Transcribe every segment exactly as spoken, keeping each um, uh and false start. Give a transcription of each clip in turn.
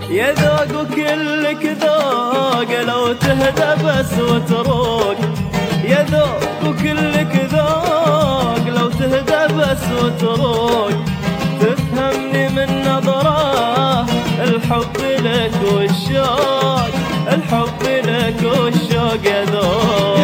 يا ذوق وكلك ذوق لو تهدى بس وتروق، يا ذوق وكلك ذوق لو تهدى بس وتروق، تفهمني من نظرة الحب لك والشوق، الحب لك والشوق يا ذوق.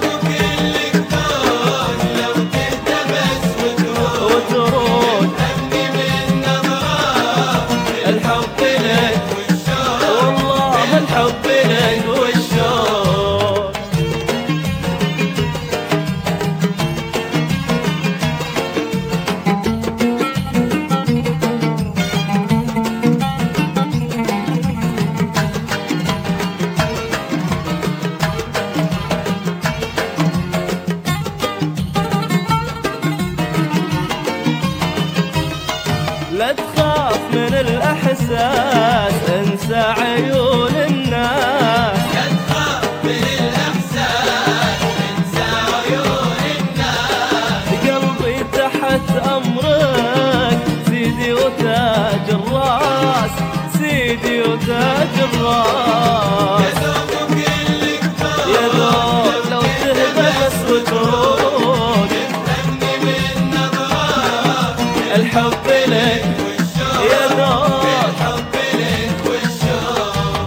لا تخاف من الأحساس انسى عيون الناس، لا تخاف من الأحساس انسى عيون الناس، قلبي تحت أمرك سيدي وتاج الراس، سيدي وتاج الراس. يا ذوق وكلك ذوق يا ذوق لو تهدى بس وتروق، تفهمني من نظرة الحب لك يا ذوق، الحب لك والشوق.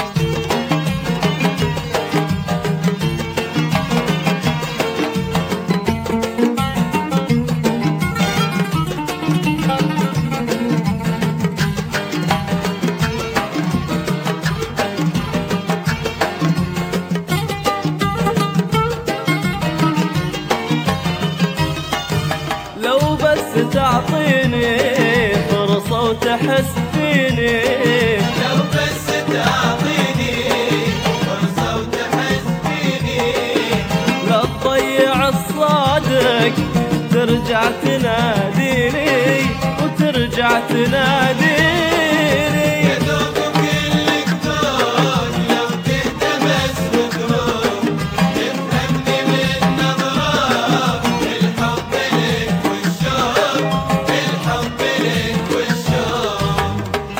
لو بس تعطيني فرصة وتحس فيني، لو بس تعطيني فرصة وتحس فيني، لا تضيع الصادق ترجع تناديني وترجع تناديني. يا ذوق وكلك ذوق لو تهدى بس وتروق، تفهمني من نظرة الحب لك والشوق، الحب لك والشوق.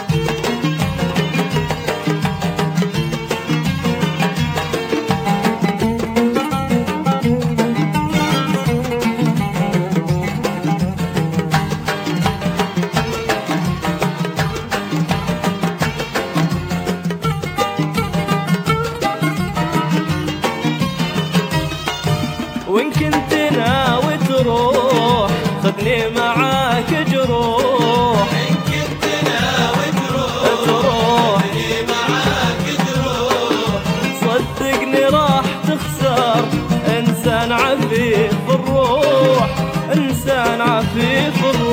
وإن كنت ناوي تروح خذني معاك جروح، إن كنت ناوي تروح تروح خذني معاك جروح، صدقني راح تخسر إنسان عفيف الروح، إنسان عفيف الروح.